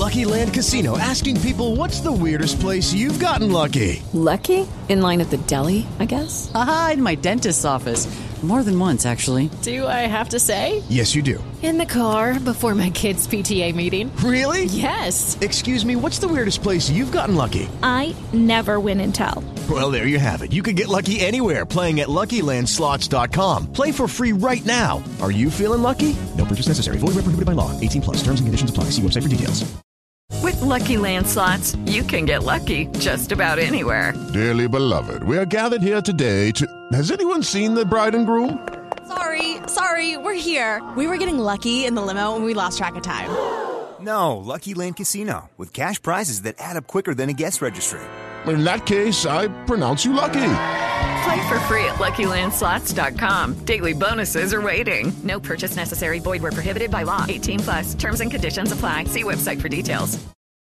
Lucky Land Casino, asking people, what's the weirdest place you've gotten lucky? Lucky? In line at the deli, I guess? Aha, in my dentist's office. More than once, actually. Do I have to say? Yes, you do. In the car before my kids' PTA meeting. Really? Yes. Excuse me, what's the weirdest place you've gotten lucky? I never win and tell. Well, there you have it. You can get lucky anywhere, playing at LuckyLandSlots.com. Play for free right now. Are you feeling lucky? No purchase necessary. Void where prohibited by law. 18 plus. Terms and conditions apply. See website for details. With Lucky Land Slots, you can get lucky just about anywhere. Dearly beloved, we are gathered here today to... Has anyone seen the bride and groom? Sorry, we're here. We were getting lucky in the limo and we lost track of time. No, Lucky Land Casino, with cash prizes that add up quicker than a guest registry. In that case, I pronounce you lucky. Play for free at LuckyLandSlots.com. Daily bonuses are waiting. No purchase necessary. Void where prohibited by law. 18 plus. Terms and conditions apply. See website for details.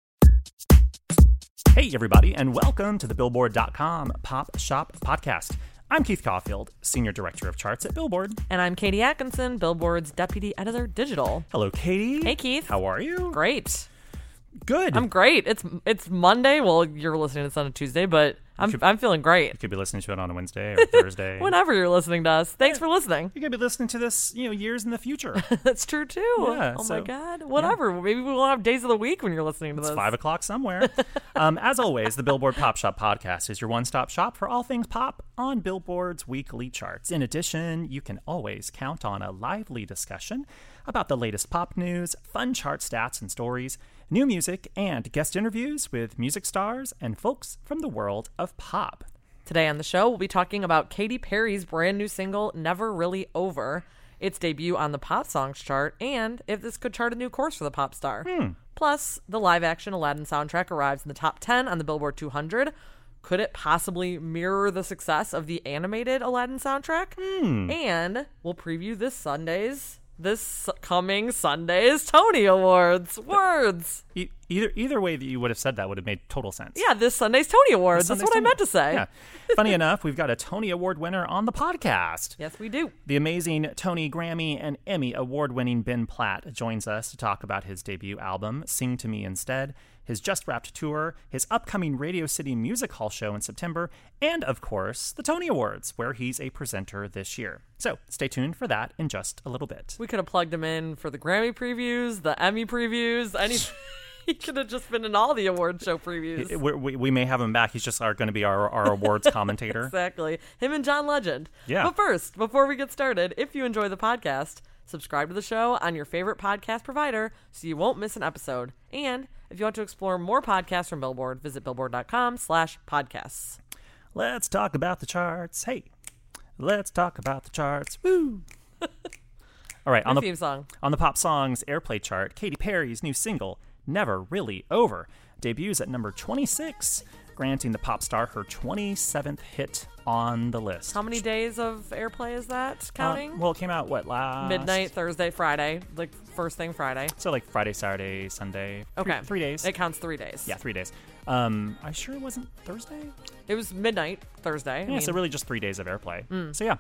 Hey, everybody, and welcome to the Billboard.com Pop Shop Podcast. I'm Keith Caulfield, Senior Director of Charts at Billboard. And I'm Katie Atkinson, Billboard's Deputy Editor Digital. Hello, Katie. Hey, Keith. How are you? Great. Good. I'm great. It's Monday. Well, you're listening to this on a Tuesday, but I'm feeling great. You could be listening to it on a Wednesday or Thursday. Whenever you're listening to us. Thanks for listening. You could be listening to this, years in the future. That's true, too. Yeah, my God. Whatever. Yeah. Maybe we won't have days of the week when you're listening to this. It's 5 o'clock somewhere. As always, the Billboard Pop Shop Podcast is your one-stop shop for all things pop on Billboard's weekly charts. In addition, you can always count on a lively discussion about the latest pop news, fun chart stats and stories, new music, and guest interviews with music stars and folks from the world of pop. Today on the show, we'll be talking about Katy Perry's brand new single, Never Really Over, its debut on the Pop Songs chart, and if this could chart a new course for the pop star. Plus, the live-action Aladdin soundtrack arrives in the top 10 on the Billboard 200. Could it possibly mirror the success of the animated Aladdin soundtrack? And we'll preview this coming Sunday's Tony Awards. Words. Either way that you would have said that would have made total sense. Yeah, this Sunday's Tony Awards. That's what I meant to say. Yeah. Funny enough, we've got a Tony Award winner on the podcast. Yes, we do. The amazing Tony, Grammy, and Emmy award-winning Ben Platt joins us to talk about his debut album, Sing to Me Instead, his just-wrapped tour, his upcoming Radio City Music Hall show in September, and, of course, the Tony Awards, where he's a presenter this year. So stay tuned for that in just a little bit. We could have plugged him in for the Grammy previews, the Emmy previews, anything. He could have just been in all the award show previews. We may have him back. He's just going to be our awards commentator. Exactly. Him and John Legend. Yeah. But first, before we get started, if you enjoy the podcast, subscribe to the show on your favorite podcast provider so you won't miss an episode. And if you want to explore more podcasts from Billboard, visit billboard.com/podcasts. Let's talk about the charts. Hey, let's talk about the charts. Woo! All right, on the theme song. On the Pop Songs Airplay chart, Katy Perry's new single, Never Really Over, debuts at number 26, granting the pop star her 27th hit on the list. How many days of airplay is that counting? Well, it came out, last... Midnight, Thursday, Friday. Like, first thing Friday. So, Friday, Saturday, Sunday. Okay. 3 days. It counts 3 days. Yeah, 3 days. I sure it wasn't Thursday? It was midnight, Thursday. Yeah, so really just 3 days of airplay. So, yeah.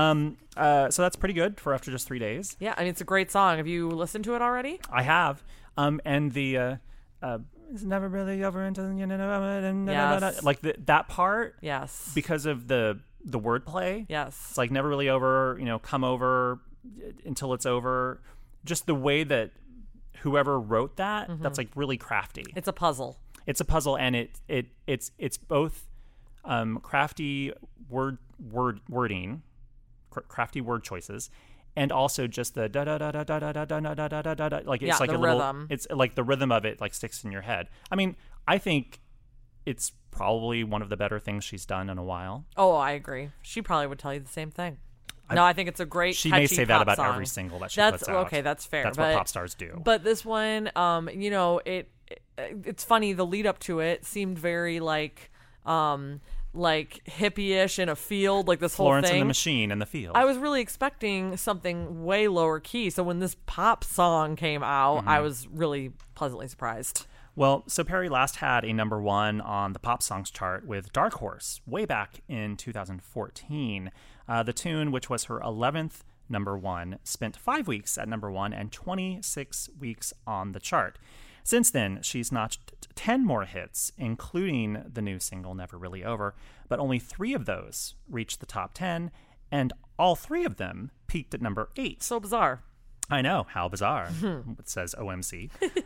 So that's pretty good for after just 3 days. Yeah, I mean, it's a great song. Have you listened to it already? I have. And the... it's never really over until yes. That part. Yes. Because of the wordplay. Yes. It's never really over. Come over until it's over. Just the way that whoever wrote that, that's really crafty. It's a puzzle. It's a puzzle, and it's both crafty wording, crafty word choices. And also just the da da da da da da da da da da da da da, it's like a little rhythm. It's like the rhythm of it sticks in your head. I mean, I think it's probably one of the better things she's done in a while. Oh, I agree. She probably would tell you the same thing. I think it's a great. She catchy may say that about song. every single that she puts out. Okay, that's fair. That's what pop stars do. But this one, it's funny. The lead up to it seemed very hippie-ish in a field, this Florence whole thing. and the Machine in the field. I was really expecting something way lower key. So when this pop song came out, I was really pleasantly surprised. Well, so Perry last had a number one on the Pop Songs chart with Dark Horse way back in 2014. The tune, which was her 11th number one, spent 5 weeks at number one and 26 weeks on the chart. Since then, she's notched 10 more hits, including the new single Never Really Over, but only 3 of those reached the top 10, and all 3 of them peaked at number 8. So bizarre. I know, how bizarre, it says OMC.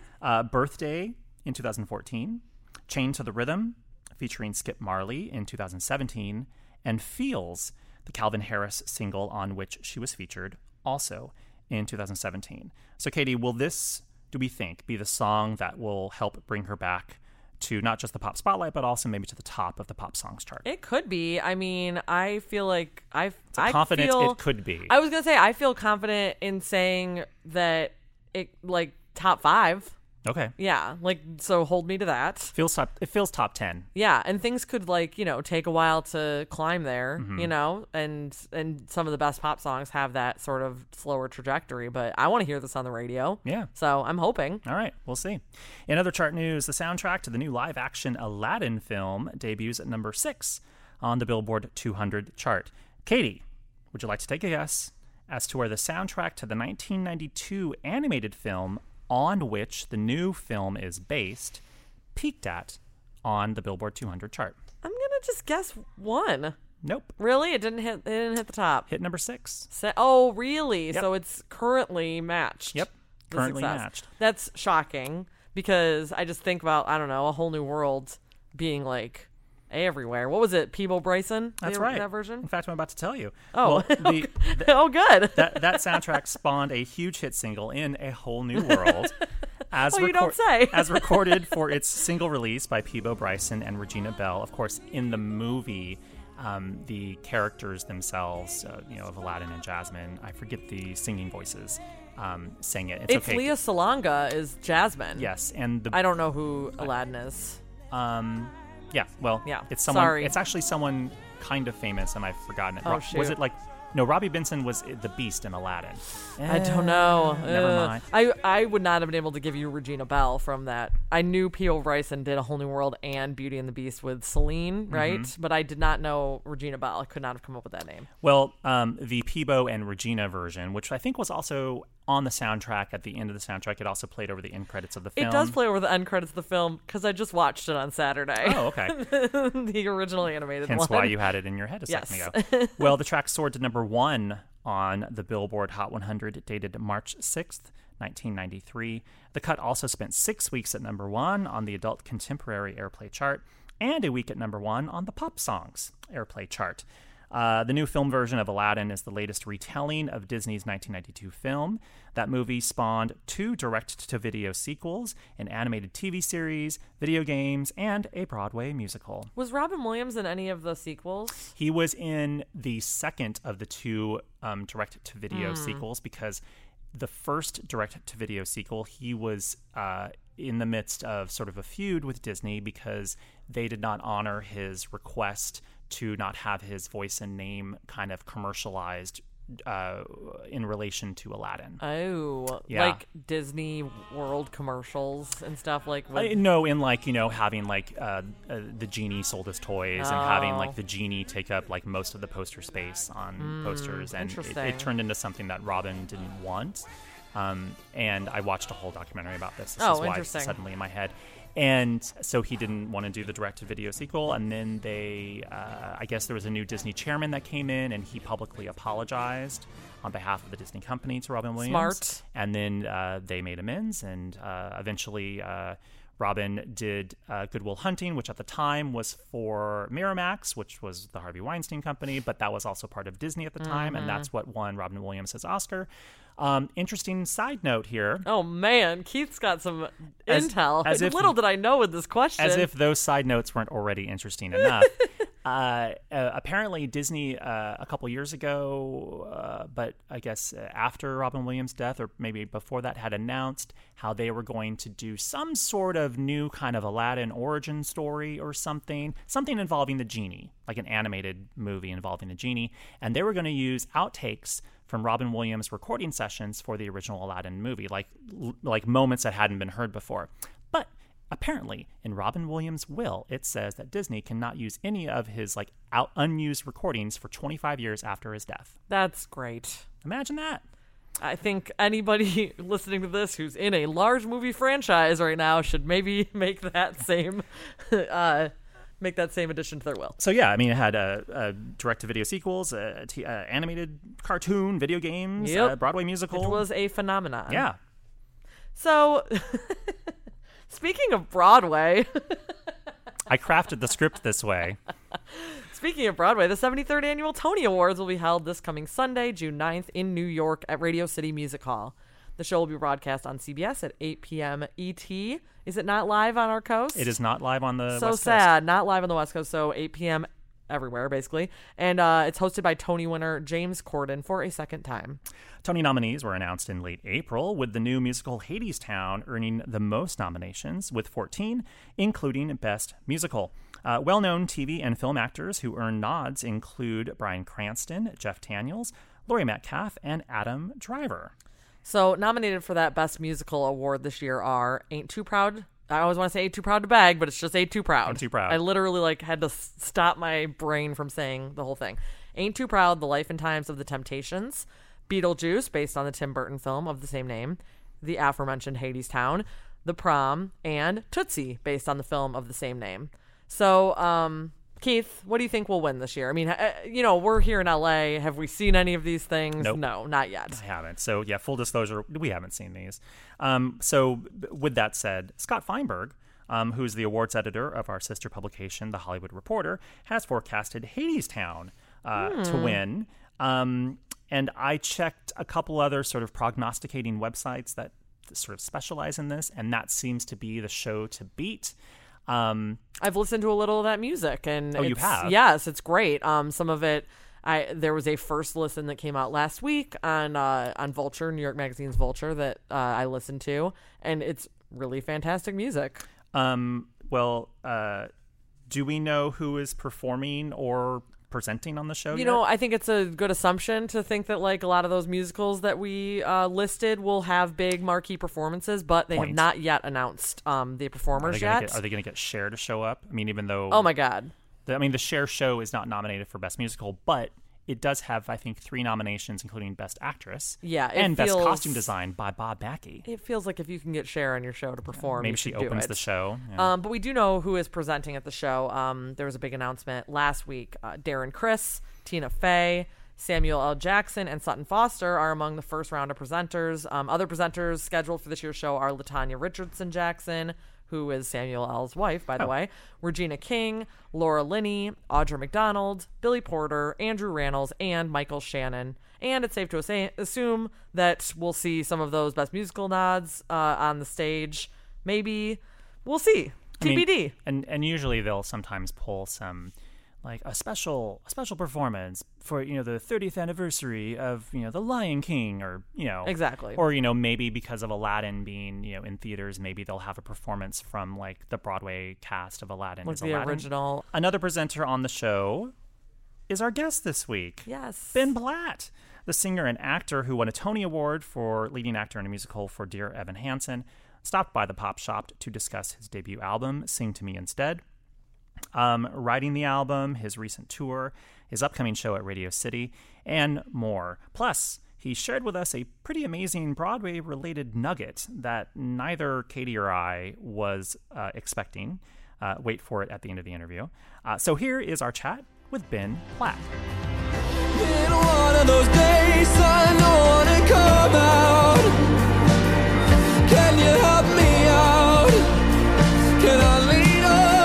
Birthday in 2014, Chained to the Rhythm, featuring Skip Marley in 2017, and Feels, the Calvin Harris single on which she was featured, also in 2017. So, Katie, will this, do we think, be the song that will help bring her back to not just the pop spotlight, but also maybe to the top of the pop songs chart? It could be. I mean, I feel like I confident feel, it could be. I was gonna say I feel confident in saying that it like top 5. Okay. Yeah, like, so hold me to that. It feels top 10. Yeah, and things could, like, take a while to climb there, Mm-hmm. and some of the best pop songs have that sort of slower trajectory, but I want to hear this on the radio. Yeah. So I'm hoping. All right, we'll see. In other chart news, the soundtrack to the new live-action Aladdin film debuts at number 6 on the Billboard 200 chart. Katie, would you like to take a guess as to where the soundtrack to the 1992 animated film on which the new film is based peaked at on the Billboard 200 chart? I'm gonna just guess 1. Nope. Really? It didn't hit the top. Hit number 6. Oh, really? Yep. So it's currently matched. Yep. the Currently success. matched. That's shocking because I just think about, I don't know, A Whole New World being like everywhere. What was it? Peebo Bryson? That's right. That version? In fact, I'm about to tell you. Oh, Well, oh, good. that soundtrack spawned a huge hit single in A Whole New World. As you don't say. As recorded for its single release by Peebo Bryson and Regina Bell. Of course, in the movie, the characters themselves, of Aladdin and Jasmine, I forget the singing voices, sang it. It's okay. Leah Salonga is Jasmine. Yes, and I don't know who Aladdin is. It's someone. Sorry. It's actually someone kind of famous, and I've forgotten it. Oh, shoot. Was it like? No, Robbie Benson was the Beast in Aladdin. I don't know. Never mind. I would not have been able to give you Regina Bell from that. I knew Peebo Bryson did A Whole New World and Beauty and the Beast with Celine, right? Mm-hmm. But I did not know Regina Bell. I could not have come up with that name. Well, the Peebo and Regina version, which I think was also on the soundtrack at the end of the soundtrack, it also played over the end credits of the film. It does play over the end credits of the film because I just watched it on Saturday. Oh, okay. The original animated one. Hence why you had it in your head a second ago. Well, the track soared to number 1 on the Billboard Hot 100, dated March 6th, 1993. The cut also spent 6 weeks at number 1 on the Adult Contemporary Airplay chart and a week at number 1 on the Pop Songs Airplay chart. The new film version of Aladdin is the latest retelling of Disney's 1992 film. That movie spawned 2 direct-to-video sequels, an animated TV series, video games, and a Broadway musical. Was Robin Williams in any of the sequels? He was in the second of the 2 direct-to-video sequels, because the first direct-to-video sequel, he was in the midst of sort of a feud with Disney because they did not honor his request to not have his voice and name kind of commercialized in relation to Aladdin. Oh, yeah. Like Disney World commercials and stuff like. No, in like having like the genie sold his toys and having like the genie take up like most of the poster space on posters, and it turned into something that Robin didn't want. And I watched a whole documentary about this. This is why it's suddenly in my head. And so he didn't want to do the direct-to-video sequel, and then I guess there was a new Disney chairman that came in, and he publicly apologized on behalf of the Disney company to Robin Williams. Smart. And then they made amends, and eventually Robin did Good Will Hunting, which at the time was for Miramax, which was the Harvey Weinstein company, but that was also part of Disney at the time, and that's what won Robin Williams' Oscar. Interesting side note here. Oh man, Keith's got some intel. As if, little did I know with this question. As if those side notes weren't already interesting enough. Apparently Disney a couple years ago, but I guess after Robin Williams' death, or maybe before that, had announced how they were going to do some sort of new kind of Aladdin origin story or something involving the genie, like an animated movie involving a genie, and they were going to use outtakes from Robin Williams' recording sessions for the original Aladdin movie, like moments that hadn't been heard before. But apparently, in Robin Williams' will, it says that Disney cannot use any of his unused recordings for 25 years after his death. That's great. Imagine that. I think anybody listening to this who's in a large movie franchise right now should maybe make that same addition to their will. So yeah, I mean, it had direct-to-video sequels, animated cartoon, video games, Broadway musical. It was a phenomenon. Yeah. So, speaking of Broadway... I crafted the script this way. Speaking of Broadway, the 73rd Annual Tony Awards will be held this coming Sunday, June 9th, in New York at Radio City Music Hall. The show will be broadcast on CBS at 8 p.m. ET. Is it not live on our coast? It is not live on the West Coast. So sad. Not live on the West Coast, so 8 p.m. everywhere, basically. And it's hosted by Tony winner James Corden for a second time. Tony nominees were announced in late April, with the new musical Hadestown earning the most nominations, with 14, including Best Musical. Well-known TV and film actors who earned nods include Bryan Cranston, Jeff Daniels, Laurie Metcalf, and Adam Driver. So nominated for that Best Musical award this year are Ain't Too Proud. I always want to say Ain't Too Proud to Beg, but it's just Ain't Too Proud. Ain't Too Proud. I literally had to stop my brain from saying the whole thing. Ain't Too Proud, The Life and Times of the Temptations, Beetlejuice, based on the Tim Burton film of the same name, the aforementioned Hadestown, The Prom, and Tootsie, based on the film of the same name. So, Keith, what do you think will win this year? I mean, we're here in LA. Have we seen any of these things? Nope. No, not yet. I haven't. So, yeah, full disclosure, we haven't seen these. So, with that said, Scott Feinberg, who's the awards editor of our sister publication, The Hollywood Reporter, has forecasted Hadestown to win. And I checked a couple other sort of prognosticating websites that sort of specialize in this, and that seems to be the show to beat. I've listened to a little of that music, and you have? Yes, it's great. Some of it, there was a first listen that came out last week on Vulture, New York Magazine's Vulture, that I listened to, and it's really fantastic music. Do we know who is performing or presenting on the show yet? I think it's a good assumption to think that a lot of those musicals that we listed will have big marquee performances, but they have not yet announced the performers yet. Are they going to get Cher to show up? I mean, even though... Oh my God. The Cher show is not nominated for Best Musical, but it does have, I think, 3 nominations, including Best Actress. Yeah, and Best Costume Design by Bob Mackie. It feels like if you can get Cher on your show to perform, maybe she opens the show. Yeah. But we do know who is presenting at the show. There was a big announcement last week. Darren Criss, Tina Fey, Samuel L. Jackson, and Sutton Foster are among the first round of presenters. Other presenters scheduled for this year's show are LaTanya Richardson Jackson, who is Samuel L.'s wife, by the way, Regina King, Laura Linney, Audra McDonald, Billy Porter, Andrew Rannells, and Michael Shannon. And it's safe to assume that we'll see some of those Best Musical nods on the stage. Maybe. We'll see. TBD. And usually they'll sometimes pull some... a special performance for, the 30th anniversary of, The Lion King, or, Exactly. Or, maybe because of Aladdin being, in theaters, maybe they'll have a performance from, the Broadway cast of Aladdin. With the Aladdin. Original. Another presenter on the show is our guest this week. Yes. Ben Platt, the singer and actor who won a Tony Award for leading actor in a musical for Dear Evan Hansen, stopped by the Pop Shop to discuss his debut album, Sing to Me Instead. Writing the album, his recent tour, his upcoming show at Radio City, and more. Plus, he shared with us a pretty amazing Broadway-related nugget that neither Katie or I was expecting. Wait for it at the end of the interview. So here is our chat with Ben Platt. In one of those days, I don't want to come out. Can you help me out? Can I lean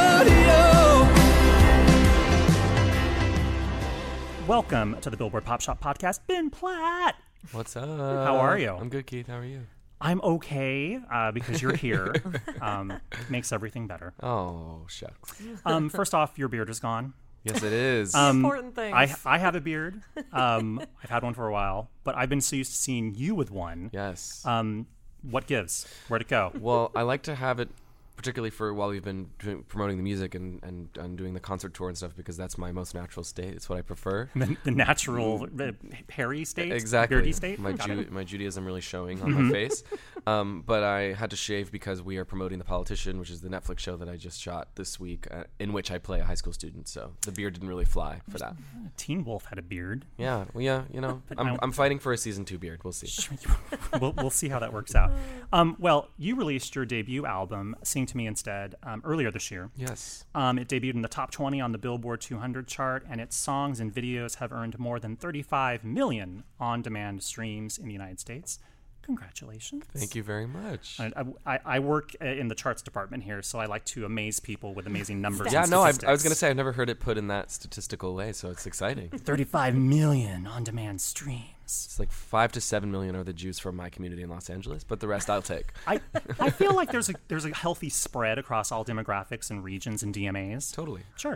on you? Welcome to the Billboard Pop Shop Podcast, Ben Platt. What's up? How are you? I'm good, Keith. How are you? I'm okay because you're here. Makes everything better. Oh, shucks. First off, your beard is gone. Yes, it is. Important things. I have a beard. I've had one for a while, but I've been so used to seeing you with one. Yes. What gives? Where'd it go? Well, I like to have it particularly for while we've been promoting the music and doing the concert tour and stuff, because that's my most natural state. It's what I prefer. The natural hairy state? Exactly. Beardy state? My Judaism really showing on my face. But I had to shave because we are promoting The Politician, which is the Netflix show that I just shot this week, in which I play a high school student. So the beard didn't really fly for that. Teen Wolf had a beard. Yeah, well, yeah, you know, I'm fighting for a season 2 beard. We'll see. We'll see how that works out. Well, you released your debut album, Sing to Me Instead, earlier this year. Yes. It debuted in the top 20 on the Billboard 200 chart, and its songs and videos have earned more than 35 million on-demand streams in the United States. Congratulations. Thank you very much. I work in the charts department here, so I like to amaze people with amazing numbers. Yeah, and no, I was statistics. going to say I've never heard it put in that statistical way, so it's exciting. 35 million on-demand streams. It's like 5 to 7 million are the Jews from my community in Los Angeles, but the rest I'll take. I feel like there's a healthy spread across all demographics and regions and DMAs. Totally. Sure.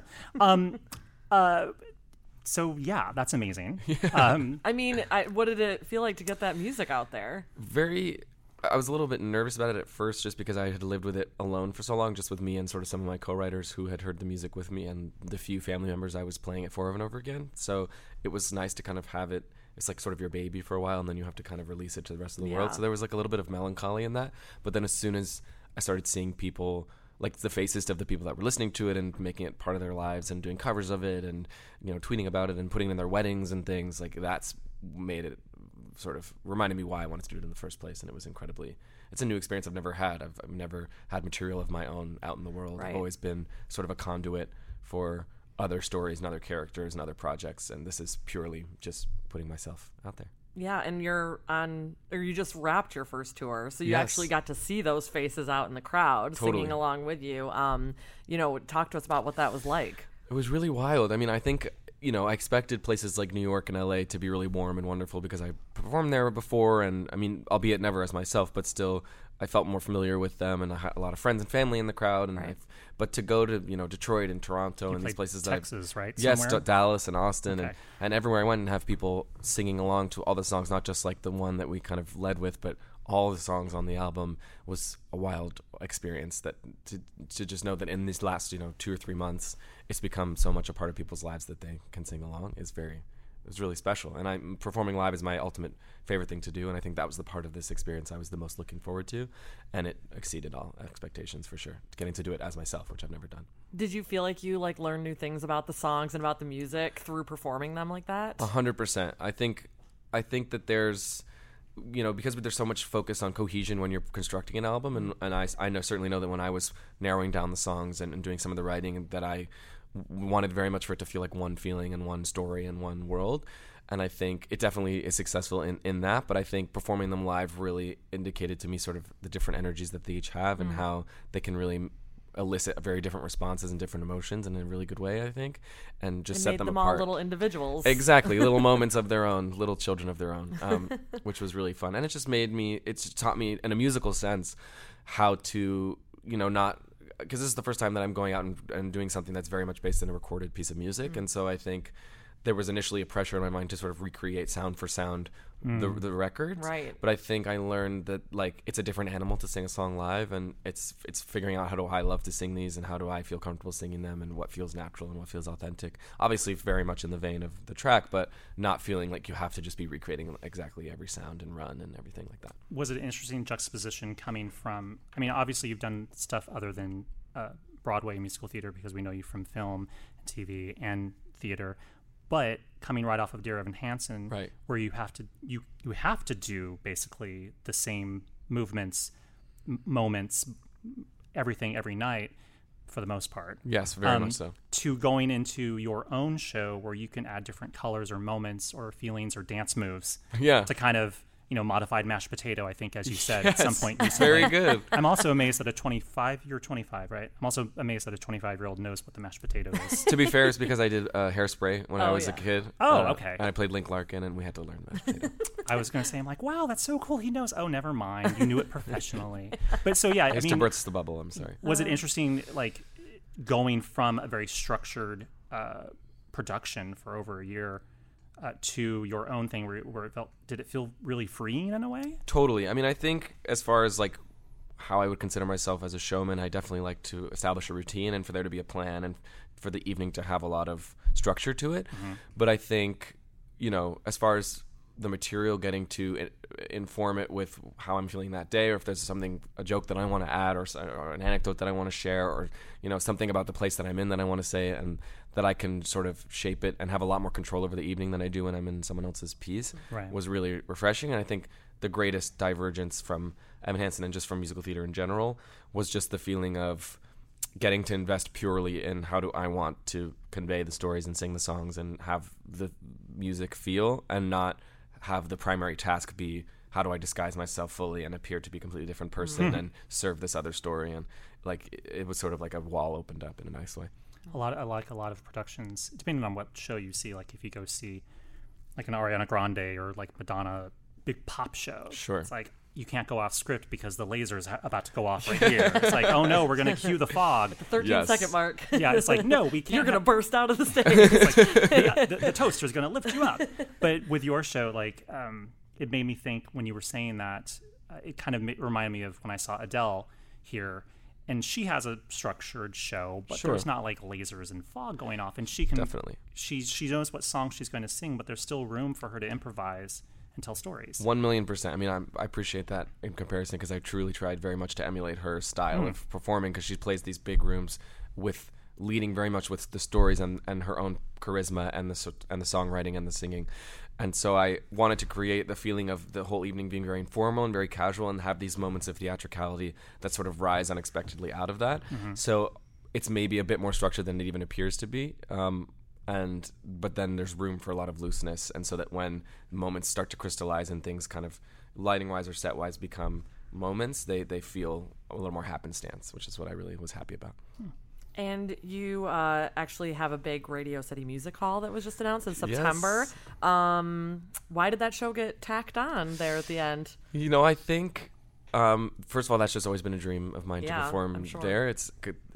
So yeah, that's amazing. I mean, what did it feel like to get that music out there? I was a little bit nervous about it at first, just because I had lived with it alone for so long, just with me and sort of some of my co-writers who had heard the music with me and the few family members I was playing it for over and over again. So it was nice to kind of have it. It's like sort of your baby for a while, and then you have to kind of release it to the rest of the world. So there was like a little bit of melancholy in that. But then as soon as I started seeing people, like the faces of the people that were listening to it and making it part of their lives and doing covers of it and, you know, tweeting about it and putting it in their weddings and things, like that's made it sort of reminded me why I wanted to do it in the first place. And it was it's a new experience I've never had. I've never had material of my own out in the world. Right. I've always been sort of a conduit for other stories and other characters and other projects. And this is purely just putting myself out there. Yeah, and you just wrapped your first tour, so you actually got to see those faces out in the crowd singing along with you. Talk to us about what that was like. It was really wild. I mean, I think, I expected places like New York and LA to be really warm and wonderful because I performed there before, and I mean, albeit never as myself, but still I felt more familiar with them, and I had a lot of friends and family in the crowd. And but to go to Detroit and Toronto and these places, Texas, right? Yes, Somewhere? Dallas and Austin, and everywhere I went, and have people singing along to all the songs, not just like the one that we kind of led with, but all the songs on the album, was a wild experience. That to just know that in these last 2 or 3 months, it's become so much a part of people's lives that they can sing along it was really special. And performing live is my ultimate favorite thing to do, and I think that was the part of this experience I was the most looking forward to, and it exceeded all expectations for sure, getting to do it as myself, which I've never done. Did you feel like you learned new things about the songs and about the music through performing them like that? 100%. I think that there's because there's so much focus on cohesion when you're constructing an album, and I certainly know that when I was narrowing down the songs and doing some of the writing, that I wanted very much for it to feel like one feeling and one story and one world. And I think it definitely is successful in that, but I think performing them live really indicated to me sort of the different energies that they each have and how they can really elicit very different responses and different emotions in a really good way, I think, and just set them apart. All little individuals. Exactly, little moments of their own, little children of their own, which was really fun. And it's taught me in a musical sense how to, not, because this is the first time that I'm going out and doing something that's very much based on a recorded piece of music. And so I think there was initially a pressure in my mind to sort of recreate sound for sound the records. Right. But I think I learned that it's a different animal to sing a song live, and it's figuring out how do I love to sing these and how do I feel comfortable singing them and what feels natural and what feels authentic. Obviously very much in the vein of the track, but not feeling like you have to just be recreating exactly every sound and run and everything like that. Was it an interesting juxtaposition coming from, obviously you've done stuff other than Broadway musical theater because we know you from film and TV and theater, but coming right off of Dear Evan Hansen, right, where you have to do basically the same movements, moments, everything every night for the most part. Yes, very much so. To going into your own show where you can add different colors or moments or feelings or dance moves. Yeah. To kind of modified mashed potato, I think, as you said at some point recently. Very good. I'm also amazed that you're 25, right? I'm also amazed that a 25-year-old knows what the mashed potato is. To be fair, it's because I did Hairspray when I was a kid. Oh, okay. And I played Link Larkin, and we had to learn mashed potato. I was going to say, I'm like, wow, that's so cool. He knows. Oh, never mind. You knew it professionally. But so, yeah. I used to burst the bubble. I'm sorry. Was it interesting, going from a very structured production for over a year to your own thing where did it feel really freeing in a way? Totally. I mean, I think as far as how I would consider myself as a showman. I definitely like to establish a routine and for there to be a plan and for the evening to have a lot of structure to it. But I think, as far as the material, getting to inform it with how I'm feeling that day, or if there's a joke that I want to add, or an anecdote that I want to share, or something about the place that I'm in that I want to say, and that I can sort of shape it and have a lot more control over the evening than I do when I'm in someone else's piece, was really refreshing. And I think the greatest divergence from Evan Hansen and just from musical theater in general was just the feeling of getting to invest purely in how do I want to convey the stories and sing the songs and have the music feel, and not have the primary task be how do I disguise myself fully and appear to be a completely different person and serve this other story. And it was sort of like a wall opened up in a nice way. I like a lot of productions, depending on what show you see. Like if you go see like an Ariana Grande or like Madonna big pop show, sure, it's like you can't go off script because the laser's about to go off right here. It's like, oh no, we're going to cue the fog. The 13-second mark. Yeah, it's like, no, we can't. You're going to burst out of the stage. It's like, the toaster's going to lift you up. But with your show, it made me think when you were saying that, it kind of reminded me of when I saw Adele here. And she has a structured show, but there's not like lasers and fog going off. And she can definitely. She knows what song she's going to sing, but there's still room for her to improvise and tell stories. 1,000,000%. I mean, I appreciate that in comparison, because I truly tried very much to emulate her style of performing, because she plays these big rooms with leading very much with the stories and her own charisma and the songwriting and the singing. And so I wanted to create the feeling of the whole evening being very informal and very casual, and have these moments of theatricality that sort of rise unexpectedly out of that. So it's maybe a bit more structured than it even appears to be. But then there's room for a lot of looseness, and so that when moments start to crystallize and things kind of lighting wise or set wise become moments, they feel a little more happenstance, which is what I really was happy about. And you actually have a big Radio City Music Hall that was just announced in September. Yes. Why did that show get tacked on there at the end? I think first of all, that's just always been a dream of mine to perform there. It's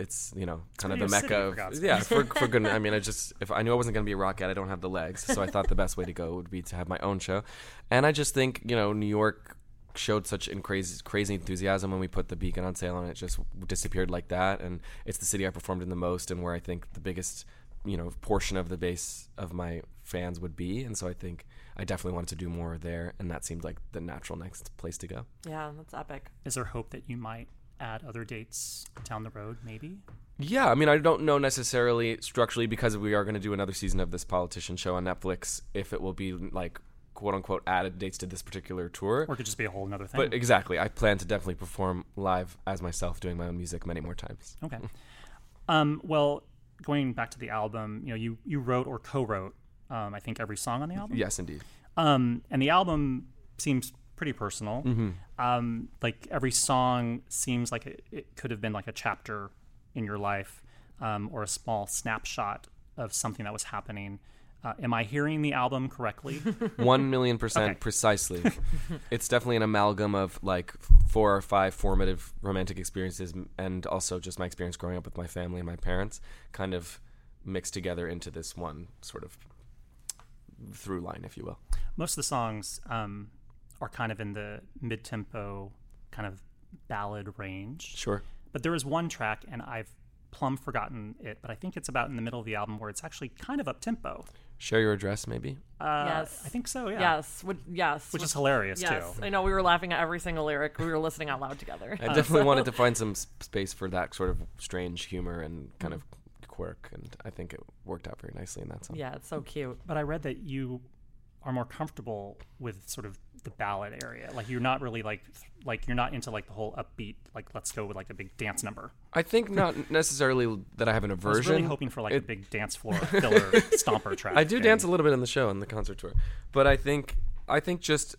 kind of the mecca of for good. I mean, if I knew I wasn't going to be a rockette, I don't have the legs, so I thought the best way to go would be to have my own show. And I just think New York showed such crazy enthusiasm when we put the Beacon on sale, and it just disappeared like that. And it's the city I performed in the most, and where I think the biggest portion of the base of my fans would be. And so I think I definitely wanted to do more there, and that seemed like the natural next place to go. Yeah, that's epic. Is there hope that you might add other dates down the road, maybe? Yeah, I mean, I don't know necessarily structurally, because we are going to do another season of this politician show on Netflix, if it will be like quote-unquote added dates to this particular tour. Or it could just be a whole nother thing. But exactly, I plan to definitely perform live as myself, doing my own music many more times. Okay. Well, going back to the album, you wrote or co-wrote, I think, every song on the album? Yes, indeed. And the album seems pretty personal. Like every song seems like it could have been like a chapter in your life, or a small snapshot of something that was happening. Am I hearing the album correctly? 1,000,000% precisely. It's definitely an amalgam of like 4 or 5 formative romantic experiences, and also just my experience growing up with my family and my parents, kind of mixed together into this one sort of through line, if you will. Most of the songs are kind of in the mid-tempo kind of ballad range. Sure. But there is one track, and I've plumb forgotten it, but I think it's about in the middle of the album, where it's actually kind of up-tempo. Share Your Address, maybe? Yes. I think so, yeah. Yes. Which is hilarious, too. I know, we were laughing at every single lyric. We were listening out loud together. I definitely wanted to find some space for that sort of strange humor and kind of quirk, and I think it worked out very nicely in that song. Yeah, it's so cute. But I read that you are more comfortable with sort of the ballad area. Like you're not really like you're not into like the whole upbeat, like let's go with like a big dance number. I think not necessarily that I have an aversion. I was really hoping for like a big dance floor filler stomper track. I do dance a little bit in the show and the concert tour, but I think just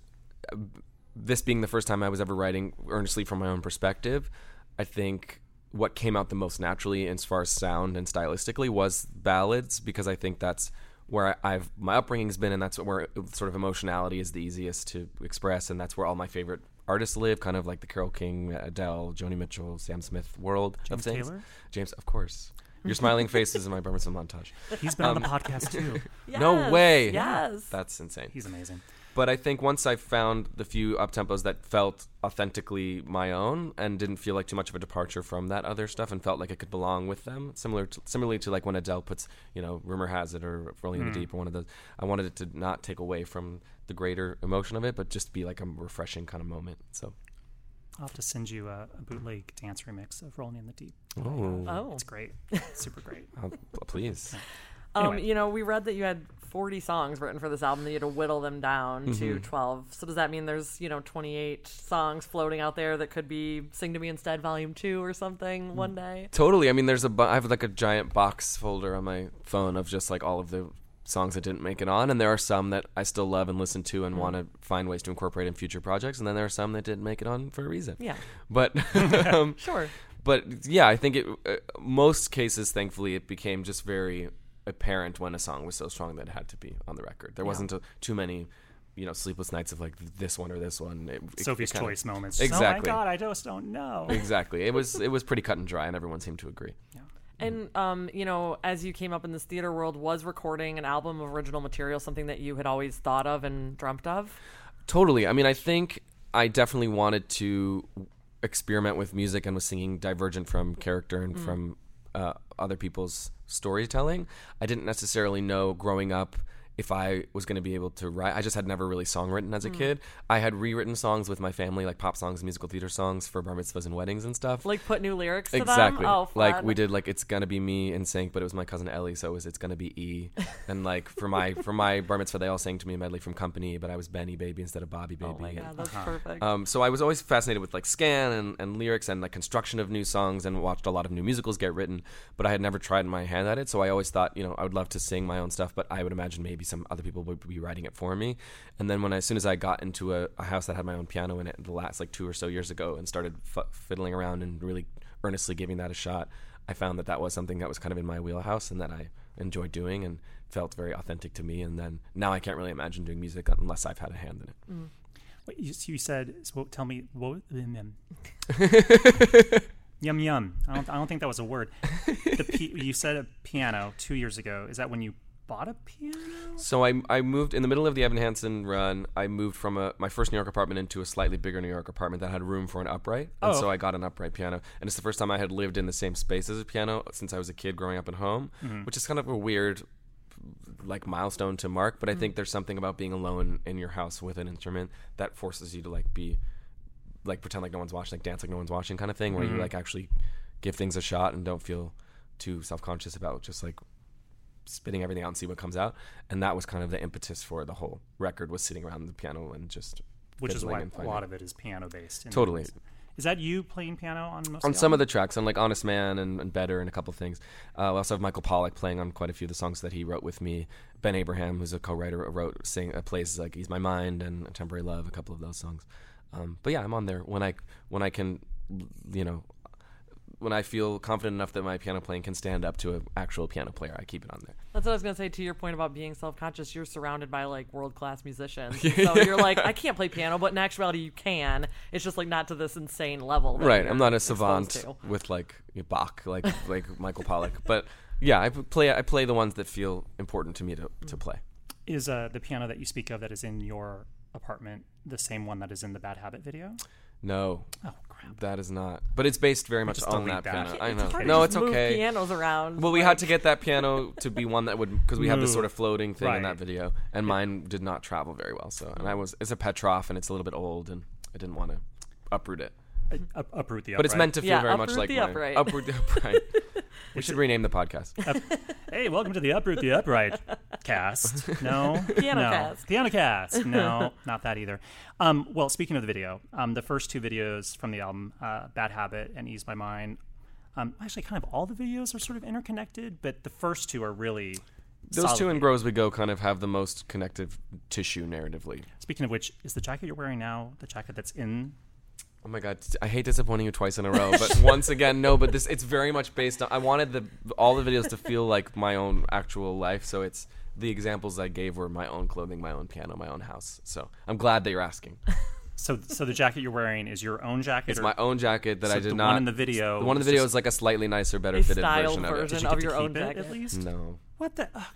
this being the first time I was ever writing earnestly from my own perspective, I think what came out the most naturally as far as sound and stylistically was ballads, because I think that's where my upbringing's been, and that's where sort of emotionality is the easiest to express, and that's where all my favorite artists live, kind of like the Carole King, Adele, Joni Mitchell, Sam Smith world James of things. Taylor? James, of course. Your smiling face is in my bar mitzvah montage. He's been on the podcast too. Yes, no way. Yes. That's insane. He's amazing. But I think once I found the few up-tempos that felt authentically my own and didn't feel like too much of a departure from that other stuff and felt like it could belong with them, similarly to like when Adele puts, Rumor Has It or Rolling in the Deep or one of those, I wanted it to not take away from the greater emotion of it, but just be like a refreshing kind of moment. So I'll have to send you a bootleg dance remix of Rolling in the Deep. Oh. It's great. Super great. Please. Anyway. We read that you had 40 songs written for this album, that you had to whittle them down to 12. So does that mean there's, 28 songs floating out there that could be Sing to Me Instead Volume 2 or something one day? Totally. I mean, I have like a giant box folder on my phone of just like all of the songs that didn't make it on, and there are some that I still love and listen to and want to find ways to incorporate in future projects, and then there are some that didn't make it on for a reason. Yeah. But sure. But yeah, I think most cases, thankfully, it became just very apparent when a song was so strong that it had to be on the record. There wasn't too many, sleepless nights of like this one or this one. Sophie's Choice moments. Exactly. Oh my God, I just don't know. Exactly. It was pretty cut and dry, and everyone seemed to agree. Yeah. And, as you came up in this theater world, was recording an album of original material something that you had always thought of and dreamt of? Totally. I mean, I think I definitely wanted to experiment with music and was singing divergent from character and from other people's storytelling. I didn't necessarily know growing up if I was going to be able to write. I just had never really songwritten as a kid. I had rewritten songs with my family, like pop songs, musical theater songs for bar mitzvahs and weddings and stuff. Like put new lyrics to exactly. them? Oh, fun. Like we did like It's Gonna Be Me in sync, but it was my cousin Ellie, so it was It's Gonna Be E. And like for my bar mitzvah, they all sang to me a medley from Company, but I was Benny Baby instead of Bobby Baby. Oh my God, that's perfect. So I was always fascinated with like scan and lyrics and like construction of new songs, and watched a lot of new musicals get written, but I had never tried my hand at it. So I always thought, I would love to sing my own stuff, but I would imagine maybe some other people would be writing it for me. And then as soon as I got into a house that had my own piano in it the last like 2 or so years ago and started fiddling around and really earnestly giving that a shot, I found that was something that was kind of in my wheelhouse and that I enjoyed doing and felt very authentic to me. And then now I can't really imagine doing music unless I've had a hand in it. What you said, so tell me, yum yum. I don't think that was a word. You said a piano 2 years ago. Is that when you bought a piano? So I moved in the middle of the Evan Hansen run. I moved from my first New York apartment into a slightly bigger New York apartment that had room for an upright. And so I got an upright piano. And it's the first time I had lived in the same space as a piano since I was a kid growing up at home, which is kind of a weird like milestone to mark. But I think there's something about being alone in your house with an instrument that forces you to like be like pretend like no one's watching, like dance like no one's watching kind of thing, where you like actually give things a shot and don't feel too self-conscious about just like spitting everything out and see what comes out. And that was kind of the impetus for the whole record, was sitting around the piano and just which is why a lot of it is piano based. Totally. Is that you playing piano on most on some of the tracks, on like Honest Man and Better and a couple of things. We also have Michael Pollack playing on quite a few of the songs that he wrote with me. Ben Abraham, who's a co-writer, plays like Ease My Mind and Temporary Love, a couple of those songs. But yeah, I'm on there when I can, when I feel confident enough that my piano playing can stand up to an actual piano player, I keep it on there. That's what I was going to say. To your point about being self-conscious, you're surrounded by like world-class musicians. So you're like, I can't play piano, but in actuality you can. It's just like not to this insane level. Right. I'm not a savant with like Bach, like Michael Pollack. But yeah, I play the ones that feel important to me to play. Is the piano that you speak of that is in your apartment the same one that is in the Bad Habit video? No. Oh crap. That is not. But it's based very much on that piano. I know. No, it's okay. Move pianos around. Well, we had to get that piano to be one that would, because we have this sort of floating thing in that video, and mine did not travel very well. So, and it's a Petroff, and it's a little bit old, and I didn't want to uproot it. Uproot the upright. But it's meant to feel very much like upright. Uproot the upright. We should rename the podcast. Hey, welcome to the Uproot the Upright cast. No. Piano cast. No, not that either. Well, speaking of the video, the first two videos from the album, Bad Habit and Ease My Mind, actually kind of all the videos are sort of interconnected, but the first two are really Those two and Grow As We Go kind of have the most connective tissue narratively. Speaking of which, is the jacket you're wearing now the jacket that's in... Oh my God, I hate disappointing you twice in a row, but once again, no, but it's very much based on, I wanted all the videos to feel like my own actual life, so it's, the examples I gave were my own clothing, my own piano, my own house, so I'm glad that you're asking. So the jacket you're wearing is your own jacket? It's my own jacket that I did not... the one in the video... The one in the video is like a slightly nicer, better fitted version of it. Did you get your own jacket, at least? No. What the...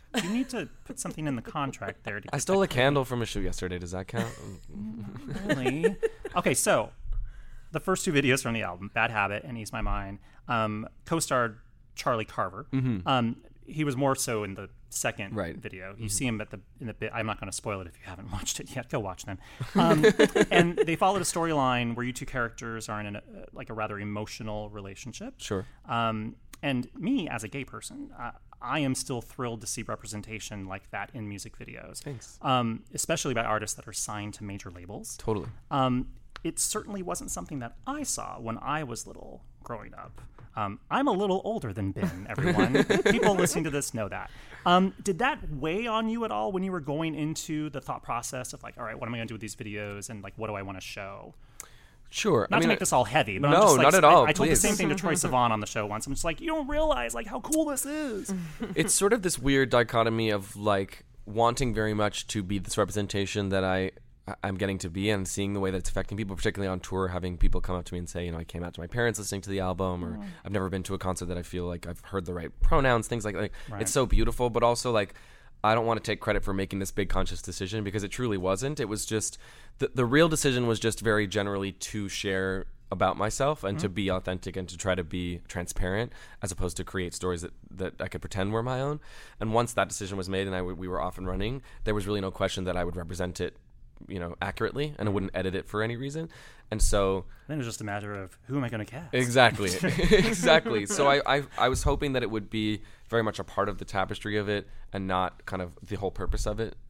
You need to put something in the contract there. I stole a candle from a shoot yesterday. Does that count? Really? Okay, so the first 2 videos from the album, Bad Habit and Ease My Mind, co-starred Charlie Carver. He was more so in the second video. You see him in the bit. I'm not going to spoil it if you haven't watched it yet. Go watch them. And they followed a storyline where you 2 characters are in a rather emotional relationship. Sure. And me, as a gay person, I am still thrilled to see representation like that in music videos. Thanks. Especially by artists that are signed to major labels. Totally. It certainly wasn't something that I saw when I was little growing up. I'm a little older than Ben, everyone. People listening to this know that. Did that weigh on you at all when you were going into the thought process of like, all right, what am I going to do with these videos, and like, what do I want to show? Sure. Not to make this all heavy, but no, I'm just like, not at all. I told the same thing to Troye Sivan on the show once. I'm just like, you don't realize like how cool this is. It's sort of this weird dichotomy of like wanting very much to be this representation that I'm getting to be, and seeing the way that it's affecting people, particularly on tour, having people come up to me and say, you know, I came out to my parents listening to the album, or I've never been to a concert that I feel like I've heard the right pronouns, things like that. Right. It's so beautiful, but also like I don't want to take credit for making this big conscious decision, because it truly wasn't. It was just the real decision was just very generally to share about myself and to be authentic and to try to be transparent, as opposed to create stories that I could pretend were my own. And once that decision was made and we were off and running, there was really no question that I would represent it, you know, accurately, and I wouldn't edit it for any reason. And so then it was just a matter of who am I going to cast? Exactly. Exactly. So I was hoping that it would be very much a part of the tapestry of it and not kind of the whole purpose of it.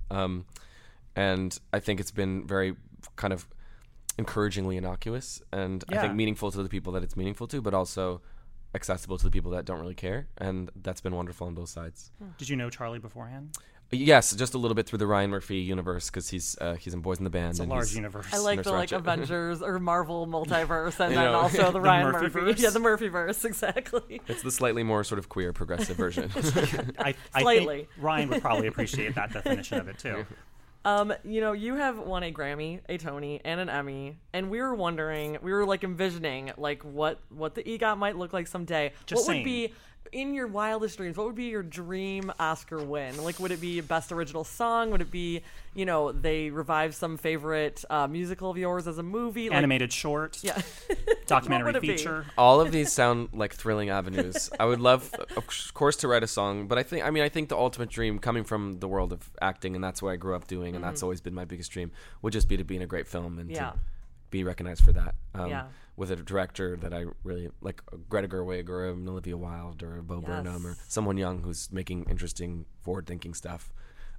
And I think it's been very kind of encouragingly innocuous, and I think meaningful to the people that it's meaningful to, but also accessible to the people that don't really care. And that's been wonderful on both sides. Did you know Charlie beforehand? Yes, just a little bit through the Ryan Murphy universe, because he's in Boys in the Band. It's a large universe. I like the Avengers or Marvel multiverse, and then also the Ryan Murphy. Yeah, the Murphyverse, exactly. It's the slightly more sort of queer progressive version. I think Ryan would probably appreciate that definition of it too. You know, you have won a Grammy, a Tony, and an Emmy, and we were like envisioning like what the EGOT might look like someday. Would be in your wildest dreams? What would be your dream Oscar win? Like, would it be Best Original Song? Would it be, you know, they revive some favorite musical of yours as a movie? Animated short? Yeah. Documentary feature? All of these sound like thrilling avenues. I would love, of course, to write a song, but I think the ultimate dream, coming from the world of acting, and that's what I grew up doing, and that's always been my biggest dream, would just be to be in a great film and to be recognized for that. With a director that I really like, Greta Gerwig or an Olivia Wilde or a Bo Burnham or someone young who's making interesting, forward-thinking stuff.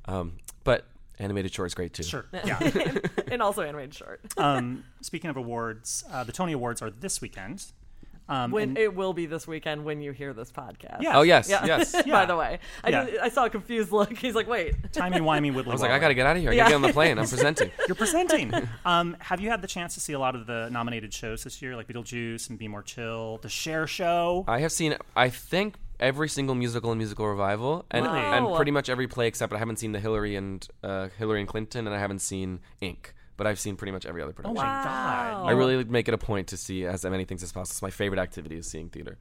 But animated short is great too. Sure, yeah. And also animated short. Speaking of awards, the Tony Awards are this weekend. It will be this weekend when you hear this podcast. Yes. Oh, yes, yes. By the way, I saw a confused look. He's like, wait. Timey-wimey Woodley. I was like, I got to get out of here. I got to get on the plane. I'm presenting. You're presenting. Have you had the chance to see a lot of the nominated shows this year, like Beetlejuice and Be More Chill, The Cher Show? I have seen, I think, every single musical and musical revival, and pretty much every play, except I haven't seen the Hillary and Clinton, and I haven't seen Ink. But I've seen pretty much every other production. Oh my God. I really make it a point to see as many things as possible. It's my favorite activity is seeing theater.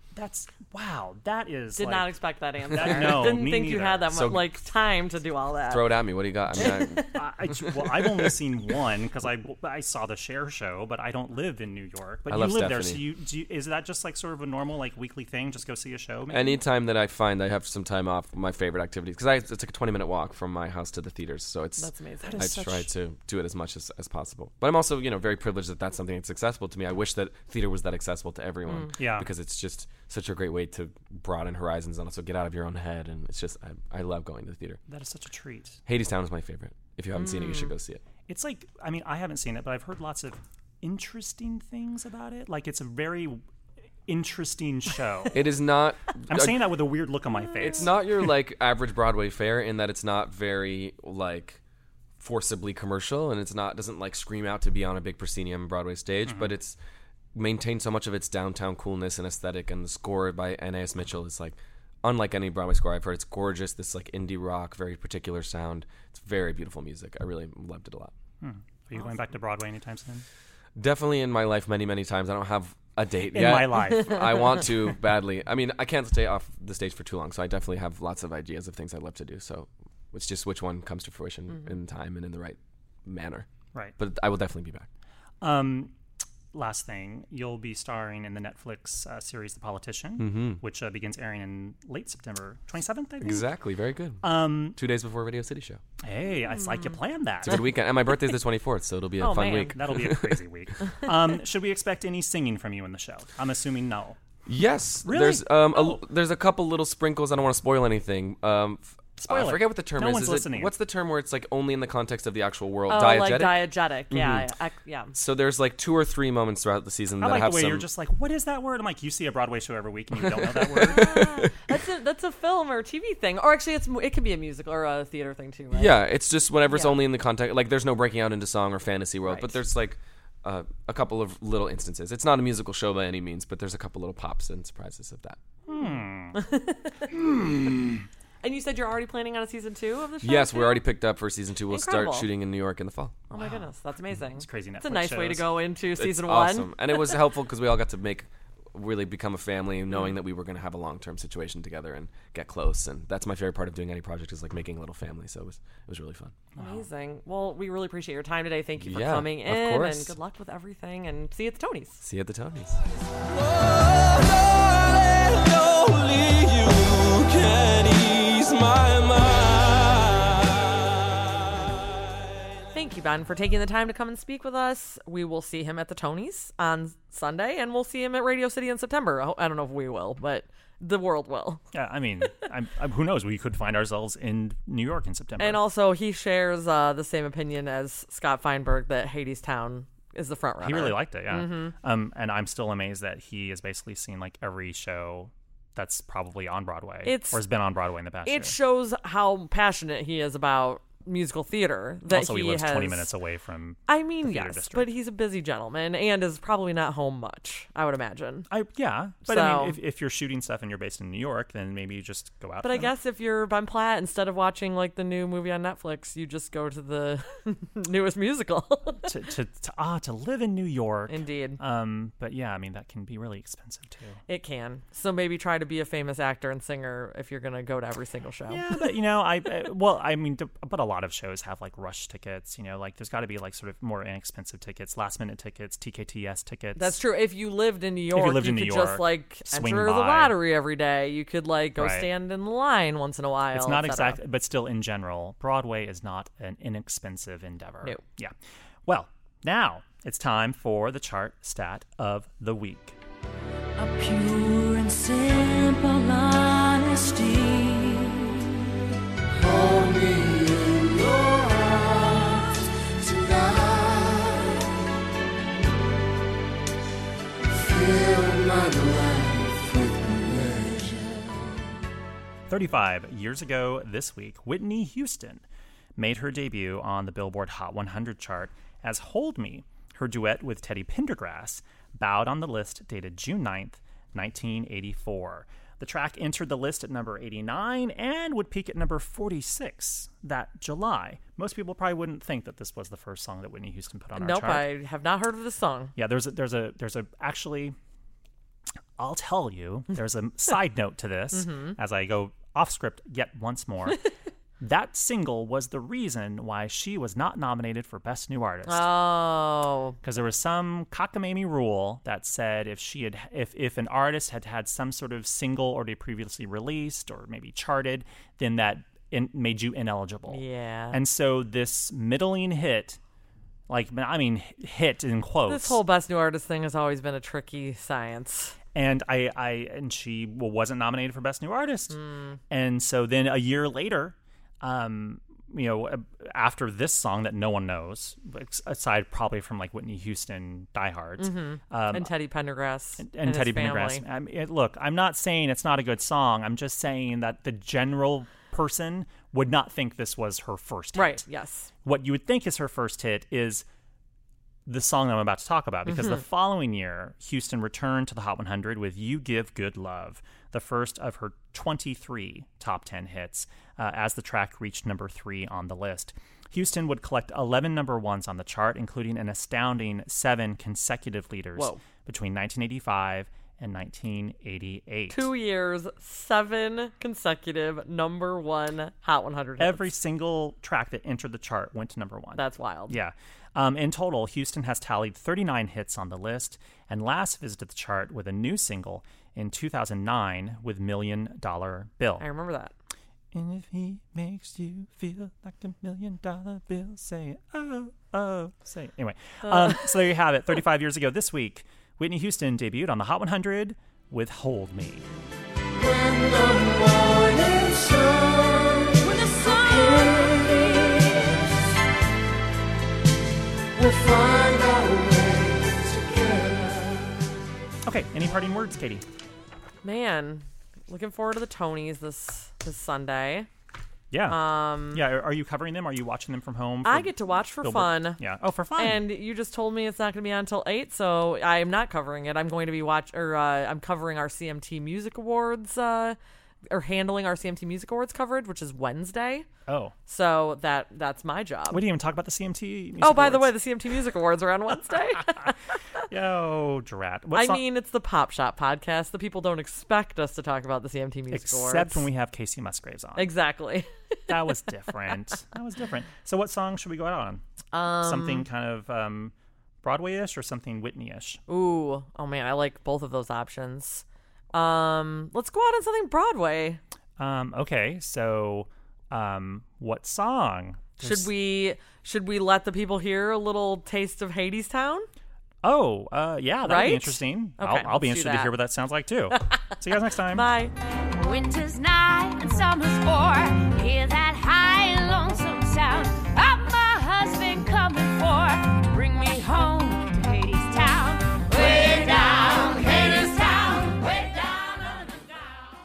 That is Did not expect that answer. No, didn't me think neither. you had that much time to do all that. Throw it at me. What do you got? I mean, I've only seen one because I saw the Cher Show, but I don't live in New York. But I you love live Stephanie. there, so is that just like sort of a normal like weekly thing? Just go see a show? Maybe? Anytime that I find I have some time off, my favorite activities, because it's like a 20-minute walk from my house to the theaters, so that's amazing. I try to do it as much as possible. But I'm also, very privileged that that's something that's accessible to me. I wish that theater was that accessible to everyone. Yeah. Because it's just such a great way to broaden horizons and also get out of your own head. And it's just, I love going to the theater. That is such a treat. Hadestown is my favorite. If you haven't seen it, you should go see it. It's like, I haven't seen it, but I've heard lots of interesting things about it. Like, it's a very interesting show. It is not. I'm saying that with a weird look on my face. It's not your like average Broadway fare in that it's not very like forcibly commercial, and doesn't like scream out to be on a big proscenium Broadway stage, but it's maintained so much of its downtown coolness and aesthetic, and the score by Anais Mitchell is like unlike any Broadway score I've heard. It's gorgeous, this like indie rock, very particular sound. It's very beautiful music. I really loved it a lot. Are you going back to Broadway anytime soon? Definitely in my life many times. I don't have a date in yet. my life. I want to badly. I mean, I can't stay off the stage for too long, so I definitely have lots of ideas of things I'd love to do. So it's just which one comes to fruition in time and in the right manner. Right. But I will definitely be back. Last thing, you'll be starring in the Netflix series The Politician, which begins airing in late September 27th, I think. Exactly. Very good. 2 days before Radio City Show. Hey, it's like you planned that. It's a good weekend. And my birthday's the 24th, so it'll be a fun week. That'll be a crazy week. Should we expect any singing from you in the show? I'm assuming no. Yes. Really? There's a couple little sprinkles. I don't want to spoil anything. Spoil it. I forget what the term No is. one's listening. What's the term where it's like only in the context of the actual world? Oh, diegetic? like diegetic. Yeah. Yeah. So there's like 2 or 3 moments throughout the season I that like have the way some. you're just like, what is that word? I'm like, you see a Broadway show every week and you don't know that word? That's a film or TV thing. Or actually, it could be a musical or a theater thing too, right? Yeah, it's just whenever it's only in the context. Like there's no breaking out into song or fantasy world, but there's like a couple of little instances. It's not a musical show by any means, but there's a couple little pops and surprises of that. And you said you're already planning on a season 2 of the show? Yes, too? we're already picked up for season 2. We'll Incredible. start shooting in New York in the fall. Oh my goodness, that's amazing. It's crazy Netflix It's a nice way to shows. go into season It's 1. awesome. And it was helpful because we all got to really become a family, knowing that we were going to have a long-term situation together and get close. And that's my favorite part of doing any project is like making a little family. So it was really fun. Amazing. Well, we really appreciate your time today. Thank you for Yeah, coming of in, course. and good luck with everything. And see you at the Tonys. See you at the Tonys. Only you can ease my mind. Thank you, Ben, for taking the time to come and speak with us. We will see him at the Tonys on Sunday, and we'll see him at Radio City in September. I don't know if we will, but the world will. Yeah, I mean, who knows? We could find ourselves in New York in September. And also, he shares the same opinion as Scott Feinberg that Hadestown is the front runner. He really liked it, yeah. And I'm still amazed that he has basically seen like every show that's probably on Broadway or has been on Broadway in the past year. It shows how passionate he is about musical theater. That also, he lives 20 minutes away from I mean, the theater yes, district. but he's a busy gentleman and is probably not home much, I would imagine. But I mean, if you're shooting stuff and you're based in New York, then maybe you just go out. But I guess if you're Ben Platt, instead of watching like the new movie on Netflix, you just go to the newest musical. to live in New York. Indeed. But yeah, I mean, that can be really expensive too. It can. So maybe try to be a famous actor and singer if you're going to go to every single show. Yeah, but but a lot of shows have like rush tickets. Like there's got to be like sort of more inexpensive tickets, last minute tickets, TKTS tickets. That's true. If you lived in New York, you could just like swing enter the by. lottery every day. You could like go Right. stand in the line once in a while. It's not et cetera. exactly, but still in general, Broadway is not an inexpensive endeavor. No. Yeah. Well, now it's time for the chart stat of the week. A pure and simple honesty. Hold me in your arms tonight. Fill my life with pleasure. 35 years ago this week, Whitney Houston made her debut on the Billboard Hot 100 chart as Hold Me. Her duet with Teddy Pendergrass bowed on the list dated June 9th, 1984. The track entered the list at number 89 and would peak at number 46 that July. Most people probably wouldn't think that this was the first song that Whitney Houston put on our chart. Nope, I have not heard of this song. Yeah, there's a actually, I'll tell you, there's a side note to this as I go off script yet once more. That single was the reason why she was not nominated for Best New Artist. Oh. Because there was some cockamamie rule that said if an artist had had some sort of single already previously released or maybe charted, then that made you ineligible. Yeah. And so this middling hit, hit in quotes. This whole Best New Artist thing has always been a tricky science. And she wasn't nominated for Best New Artist. And so then a year later, after this song that no one knows, aside probably from like Whitney Houston diehards, and Teddy Pendergrass and Teddy his family. Pendergrass. Look, I'm not saying it's not a good song. I'm just saying that the general person would not think this was her first hit. Right. Yes. What you would think is her first hit is the song that I'm about to talk about, because the following year, Houston returned to the Hot 100 with You Give Good Love, the first of her 23 top 10 hits, as the track reached number 3 on the list. Houston would collect 11 number ones on the chart, including an astounding 7 consecutive leaders between 1985 and 1988. 2 years, 7 consecutive number 1 Hot 100 hits. Every single track that entered the chart went to number 1. That's wild. Yeah. In total, Houston has tallied 39 hits on the list and last visited the chart with a new single in 2009 with $1 Million Bill. I remember that. And if he makes you feel like $1 million bill, say it. Oh, oh, say it. Anyway, so there you have it. 35 years ago this week, Whitney Houston debuted on the Hot 100 with Hold Me. When the morning sun, when the sun appears, we'll find our way together. Okay, any parting words, Katie? Man, looking forward to the Tonys this Sunday. Yeah. Yeah. Are you covering them? Are you watching them from home? I get to watch for fun. Yeah. Oh, for fun. And you just told me it's not going to be on until 8, so I am not covering it. I'm going to be I'm covering our CMT Music Awards, or handling our CMT Music Awards coverage, which is Wednesday. Oh. So that's my job. We didn't even talk about the CMT Music Awards. By the way, the CMT Music Awards are on Wednesday. Yo, drat. I mean, it's the Pop Shop podcast. The people don't expect us to talk about the CMT Music Awards. Except when we have Casey Musgraves on. Exactly. That was different. So what song should we go out on? Something kind of Broadway-ish or something Whitney-ish? Ooh. Oh, man. I like both of those options. Let's go out on something Broadway. Okay. So what song? Should we let the people hear a little taste of Hadestown? Oh, yeah, that'd be interesting. Okay, I'll be interested to hear what that sounds like too. See you guys next time. Bye. Winter's night and summer's o'er. Hear that high and lonesome sound of my husband coming for. Bring me home to Hadestown. Way down, Hadestown. Way down, underground.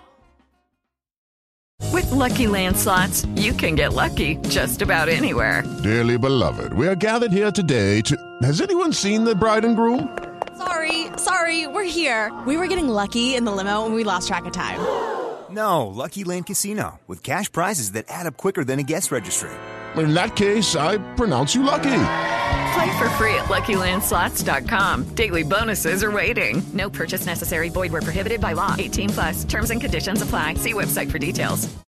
With Lucky Land Slots, you can get lucky just about anywhere. Dearly beloved, we are gathered here today to... Has anyone seen the bride and groom? Sorry, we're here. We were getting lucky in the limo and we lost track of time. No, Lucky Land Casino, with cash prizes that add up quicker than a guest registry. In that case, I pronounce you lucky. Play for free at LuckyLandSlots.com. Daily bonuses are waiting. No purchase necessary. Void where prohibited by law. 18+. Terms and conditions apply. See website for details.